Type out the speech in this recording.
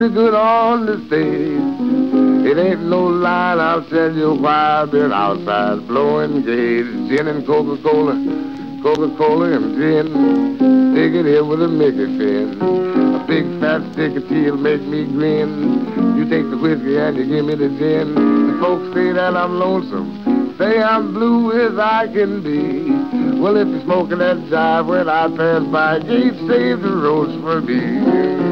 good on the stage. It ain't no lie, I'll tell you why I've been outside blowing gauge. Gin and Coca-Cola, Coca-Cola and gin. Stick it here with a Mickey fin. A big fat stick of tea'll make me grin. You take the whiskey and you give me the gin. The folks say that I'm lonesome, say I'm blue as I can be. Well, if you're smoking that jive when I pass by, Gage, save the roads for me.